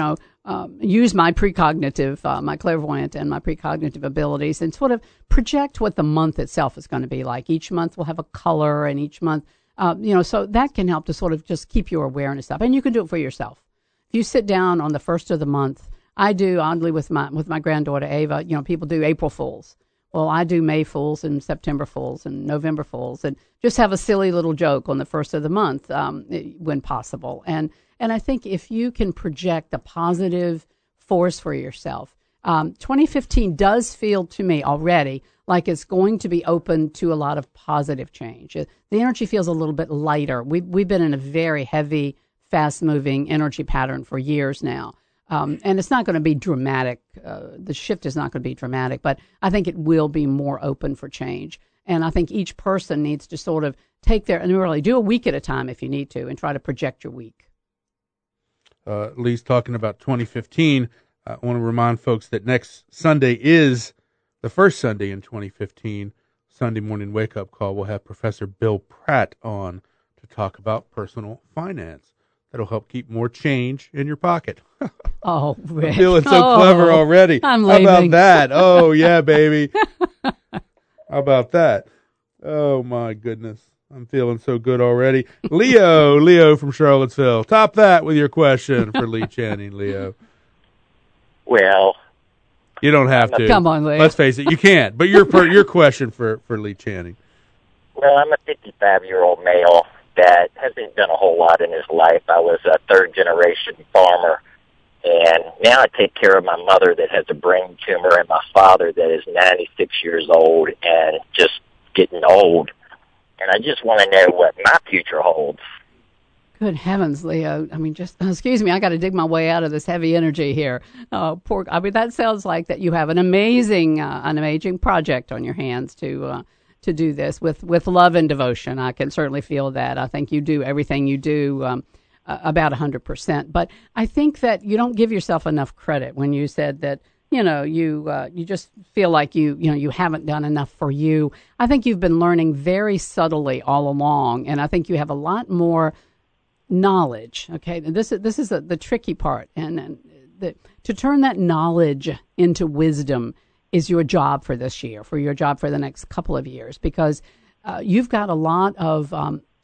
use my precognitive, my clairvoyant and my precognitive abilities and sort of project what the month itself is going to be like. Each month will have a color, and each month, so that can help to sort of just keep your awareness up. And you can do it for yourself. If you sit down on the first of the month, I do, oddly, with my granddaughter Ava, people do April Fools. Well, I do May Fools and September Fools and November Fools, and just have a silly little joke on the first of the month when possible. And I think if you can project a positive force for yourself, 2015 does feel to me already like it's going to be open to a lot of positive change. The energy feels a little bit lighter. We've been in a very heavy, fast-moving energy pattern for years now. And it's not going to be dramatic. The shift is not going to be dramatic, but I think it will be more open for change. And I think each person needs to sort of take and really do a week at a time if you need to, and try to project your week. Lee's talking about 2015. I want to remind folks that next Sunday is the first Sunday in 2015. Sunday morning wake-up call. We'll have Professor Bill Pratt on to talk about personal finance. That'll help keep more change in your pocket. Oh, Rick. I'm feeling so clever already. I'm leaving. How about leaving. that? Oh, yeah, baby. How about that? Oh, my goodness. I'm feeling so good already. Leo from Charlottesville. Top that with your question for Lee Channing, Leo. Well, you don't have to. Come on, Leo. Let's face it, you can't. But your question for Lee Channing. Well, I'm a 55-year-old male that hasn't done a whole lot in his life. I was a third-generation farmer, and now I take care of my mother that has a brain tumor and my father that is 96 years old and just getting old. And I just want to know what my future holds. Good heavens, Leo. I mean, excuse me, I got to dig my way out of this heavy energy here. That sounds like that you have an amazing project on your hands to do this with love and devotion. I can certainly feel that. I think you do everything you do about 100%. But I think that you don't give yourself enough credit when you said that, you just feel like you haven't done enough for you. I think you've been learning very subtly all along, and I think you have a lot more knowledge. Okay, this is the tricky part, and to turn that knowledge into wisdom is your job for this year, for your job for the next couple of years, because you've got a lot of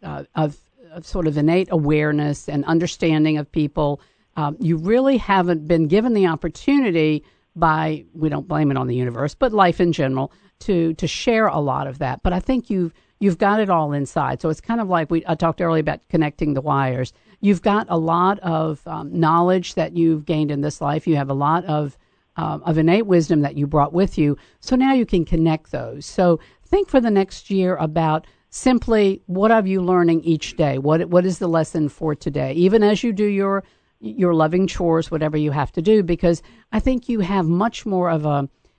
sort of innate awareness and understanding of people. You really haven't been given the opportunity by, we don't blame it on the universe, but life in general, to share a lot of that. But I think you've got it all inside. So it's kind of like I talked earlier about connecting the wires. You've got a lot of knowledge that you've gained in this life. You have a lot of innate wisdom that you brought with you. So now you can connect those. So think for the next year about simply what are you learning each day? What is the lesson for today? Even as you do your loving chores, whatever you have to do, because I think you have much more of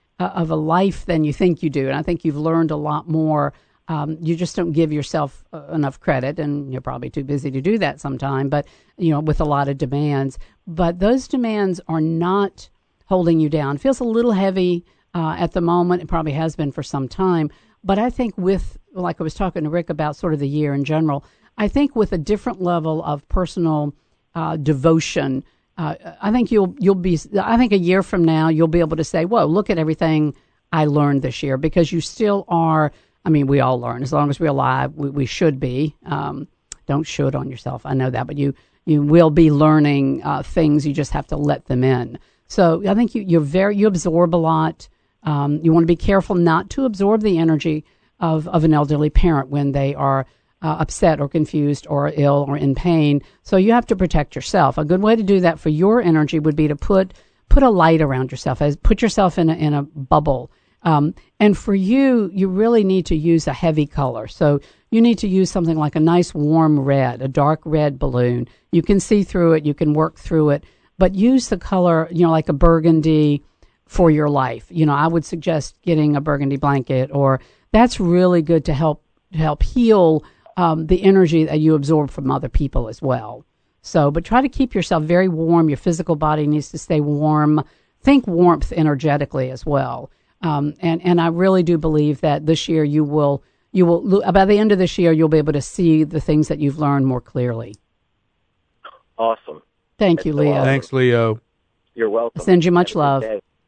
a life than you think you do. And I think you've learned a lot more. You just don't give yourself enough credit, and you're probably too busy to do that sometime, but, with a lot of demands. But those demands are not holding you down. It feels a little heavy at the moment. It probably has been for some time. But I think like I was talking to Rick about sort of the year in general, I think with a different level of personal devotion, I think you'll be, I think a year from now, you'll be able to say, whoa, look at everything I learned this year, because you still are. I mean, we all learn. As long as we're alive, we should be. Don't should on yourself. I know that, but you will be learning things. You just have to let them in. So I think you absorb a lot. You want to be careful not to absorb the energy of an elderly parent when they are upset or confused or ill or in pain. So you have to protect yourself. A good way to do that for your energy would be to put a light around yourself, put yourself in a bubble. And for you really need to use a heavy color. So you need to use something like a nice warm red, a dark red balloon. You can see through it, you can work through it, but use the color, like a burgundy for your life. I would suggest getting a burgundy blanket, or that's really good to help heal the energy that you absorb from other people as well. So, but try to keep yourself very warm. Your physical body needs to stay warm think warmth energetically as well. And I really do believe that this year you will, by the end of this year, you'll be able to see the things that you've learned more clearly. Awesome. Thank you, Leo. Thanks, Leo. You're welcome. I send you much love.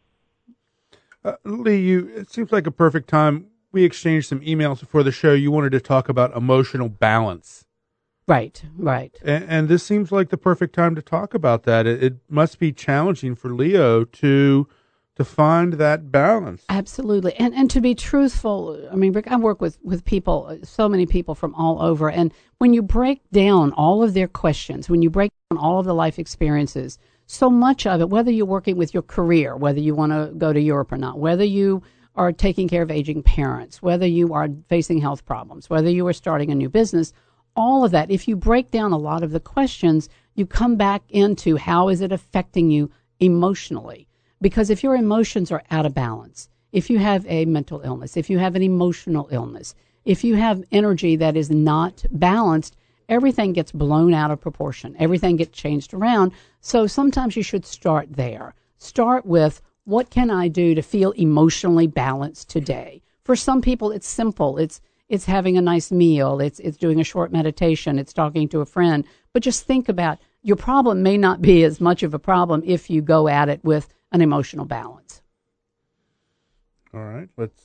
Lee, it seems like a perfect time. We exchanged some emails before the show. You wanted to talk about emotional balance. Right. And this seems like the perfect time to talk about that. It must be challenging for Leo to find that balance. Absolutely. And to be truthful, I mean, Rick, I work with people, so many people from all over. And when you break down all of their questions, when you break down all of the life experiences, so much of it, whether you're working with your career, whether you want to go to Europe or not, whether you are taking care of aging parents, whether you are facing health problems, whether you are starting a new business, all of that, if you break down a lot of the questions, you come back into how is it affecting you emotionally. Because if your emotions are out of balance, if you have a mental illness, if you have an emotional illness, if you have energy that is not balanced, everything gets blown out of proportion. Everything gets changed around. So sometimes you should start there. Start with, what can I do to feel emotionally balanced today? For some people, it's simple. It's having a nice meal. It's doing a short meditation. It's talking to a friend. But just think about, your problem may not be as much of a problem if you go at it with an emotional balance. All right, let's.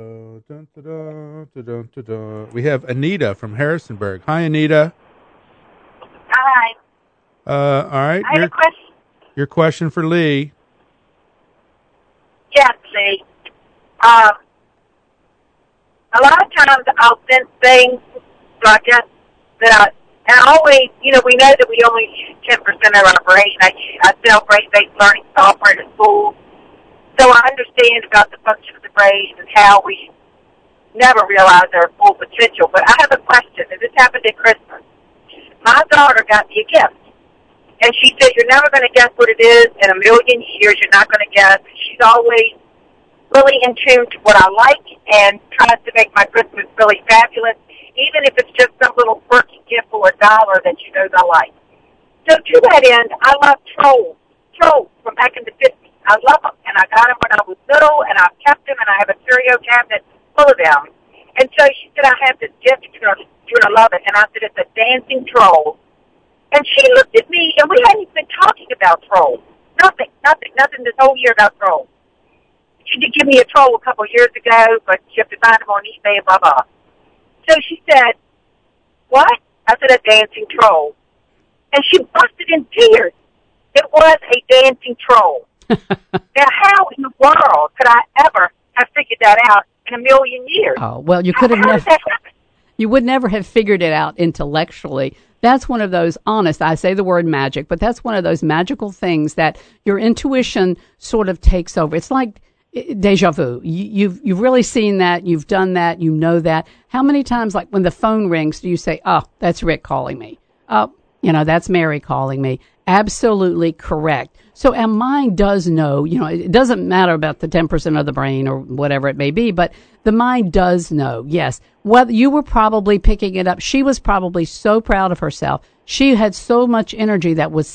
We have Anita from Harrisonburg. Hi, Anita. Hi. All right. I have a question. Your question for Lee. Yes, Lee. A lot of times I'll sense things, so I guess that and I always, we know that we only use 10% of our brain. I sell brain-based learning software to schools, so I understand about the function of the brain and how we never realize our full potential. But I have a question, and this happened at Christmas. My daughter got me a gift, and she said, "You're never going to guess what it is in a million years. You're not going to guess." She's always really in tune to what I like and tries to make my Christmas really fabulous, even if it's just some little quirky gift for $1 that she knows I like. So to that end, I love trolls from back in the 50s. I love them, and I got them when I was little, and I've kept them, and I have a curio cabinet full of them. And so she said, "I have this gift, you're going to love it." And I said, "It's a dancing troll." And she looked at me, and we hadn't even been talking about trolls. Nothing this whole year about trolls. She did give me a troll a couple of years ago, but you have to find them on eBay and blah, blah. So she said, "What?" I said, "A dancing troll." And she busted in tears. It was a dancing troll. Now, how in the world could I ever have figured that out in a million years? Oh, well, you could have never. You would never have figured it out intellectually. That's one of those I say the word magic, but that's one of those magical things that your intuition sort of takes over. It's like deja vu. You've really seen that. You've done that. You know that. How many times, like when the phone rings, do you say, "Oh, that's Rick calling me. Oh, that's Mary calling me." Absolutely correct. So our mind does know, it doesn't matter about the 10% of the brain or whatever it may be, but the mind does know, yes. Well, you were probably picking it up. She was probably so proud of herself. She had so much energy that was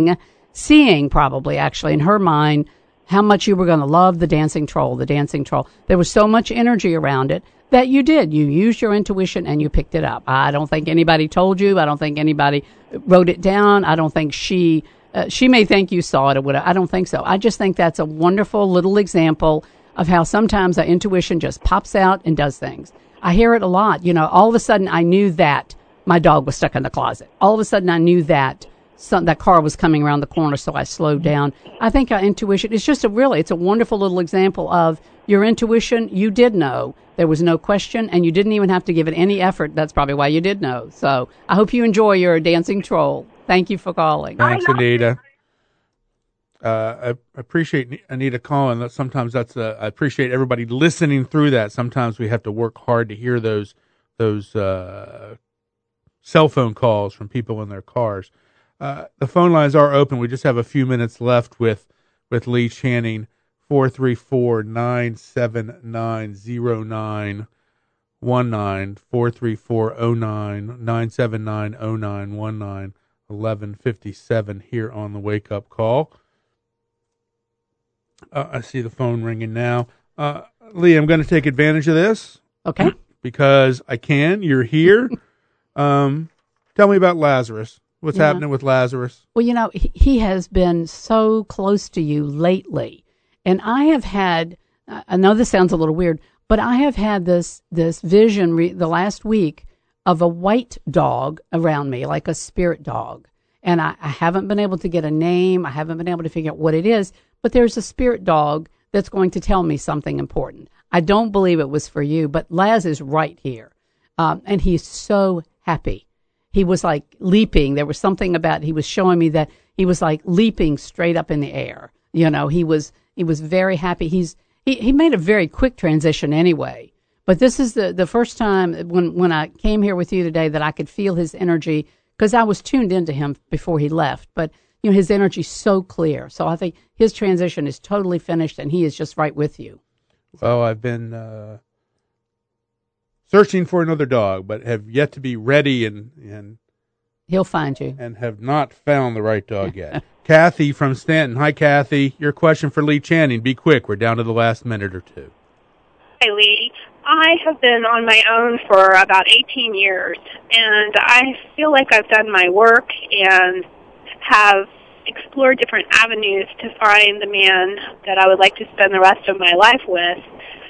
seeing probably actually in her mind how much you were going to love the dancing troll. There was so much energy around it that you did. You used your intuition and you picked it up. I don't think anybody told you. I don't think anybody wrote it down. I don't think she may think you saw it or whatever. I don't think so. I just think that's a wonderful little example of how sometimes our intuition just pops out and does things. I hear it a lot. All of a sudden I knew that my dog was stuck in the closet. All of a sudden I knew that that car was coming around the corner, so I slowed down. I think our intuition is just it's a wonderful little example of your intuition. You did know. There was no question, and you didn't even have to give it any effort. That's probably why you did know. So I hope you enjoy your dancing troll. Thank you for calling. Thanks, Anita. I appreciate Anita calling. Sometimes I appreciate everybody listening through that. Sometimes we have to work hard to hear those cell phone calls from people in their cars. The phone lines are open. We just have a few minutes left with Lee Channing. 434-979-0919, 434-09-979-0919, 1157 here on the Wake Up Call. I see the phone ringing now. Lee, I'm going to take advantage of this. Okay. Because I can. You're here. Tell me about Lazarus. What's happening with Lazarus? Well, he has been so close to you lately. And I have had, I know this sounds a little weird, but I have had this vision the last week of a white dog around me, like a spirit dog. And I haven't been able to get a name. I haven't been able to figure out what it is. But there's a spirit dog that's going to tell me something important. I don't believe it was for you, but Laz is right here. And he's so happy. He was like leaping. There was something about, he was showing me that he was like leaping straight up in the air. He was very happy. He made a very quick transition anyway. But this is the first time when I came here with you today that I could feel his energy, because I was tuned into him before he left. But his energy's so clear. So I think his transition is totally finished, and he is just right with you. Well, I've been searching for another dog, but have yet to be ready, and he'll find you. And have not found the right dog yet. Kathy from Stanton. Hi, Kathy. Your question for Lee Channing. Be quick. We're down to the last minute or two. Hi, Lee. I have been on my own for about 18 years, and I feel like I've done my work and have explored different avenues to find the man that I would like to spend the rest of my life with.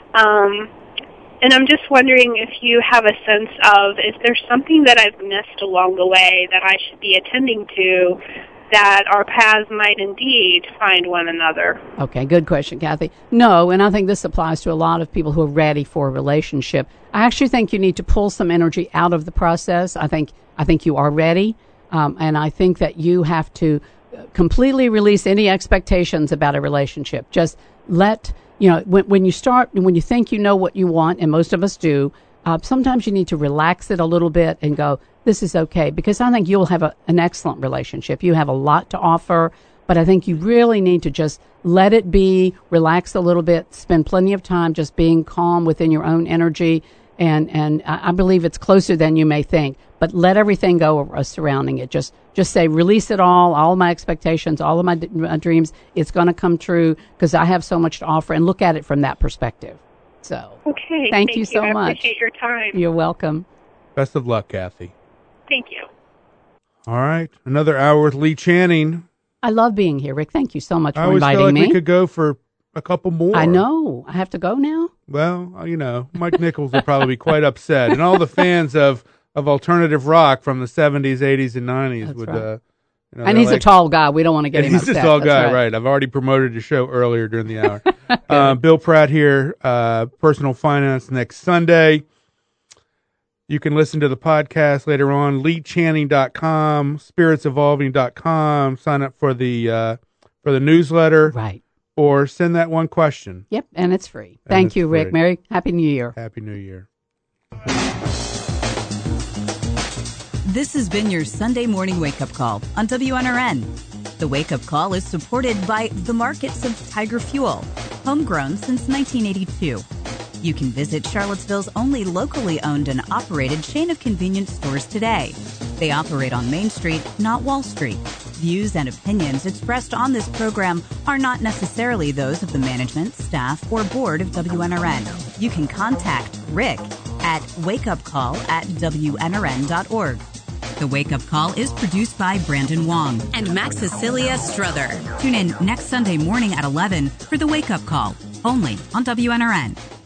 And I'm just wondering if you have a sense of, is there something that I've missed along the way that I should be attending to, that our paths might indeed find one another? Okay, good question, Kathy. No, and I think this applies to a lot of people who are ready for a relationship. I actually think you need to pull some energy out of the process. I think you are ready, and I think that you have to completely release any expectations about a relationship. Just let, when you think you know what you want, and most of us do, sometimes you need to relax it a little bit and go, this is okay, because I think you'll have an excellent relationship. You have a lot to offer, but I think you really need to just let it be, relax a little bit, spend plenty of time just being calm within your own energy, and I believe it's closer than you may think, but let everything go surrounding it. Just say, release it all my expectations, all of my dreams. It's going to come true because I have so much to offer, and look at it from that perspective. So, okay, thank you so much. I appreciate your time. You're welcome. Best of luck, Kathy. Thank you. All right, another hour with Lee Channing. I love being here, Rick. Thank you so much for inviting me. I always feel like we could go for a couple more. I know. I have to go now? Well, Mike Nichols will probably be quite upset. And all the fans of alternative rock from the 70s, 80s, and 90s would... Right. And he's a tall guy. We don't want to get him upset. He's a tall guy, right. I've already promoted the show earlier during the hour. Bill Pratt here, Personal Finance next Sunday. You can listen to the podcast later on, LeeChanning.com, SpiritsEvolving.com. Sign up for the newsletter. Right. Or send that one question. Yep, and it's free. Thank you, Rick. Happy New Year. Happy New Year. This has been your Sunday morning wake-up call on WNRN. The wake-up call is supported by the markets of Tiger Fuel, homegrown since 1982. You can visit Charlottesville's only locally owned and operated chain of convenience stores today. They operate on Main Street, not Wall Street. Views and opinions expressed on this program are not necessarily those of the management, staff, or board of WNRN. You can contact Rick at wakeupcall@WNRN.org. The Wake Up Call is produced by Brandon Wong and Max Cecilia Struther. Tune in next Sunday morning at 11 for The Wake Up Call, only on WNRN.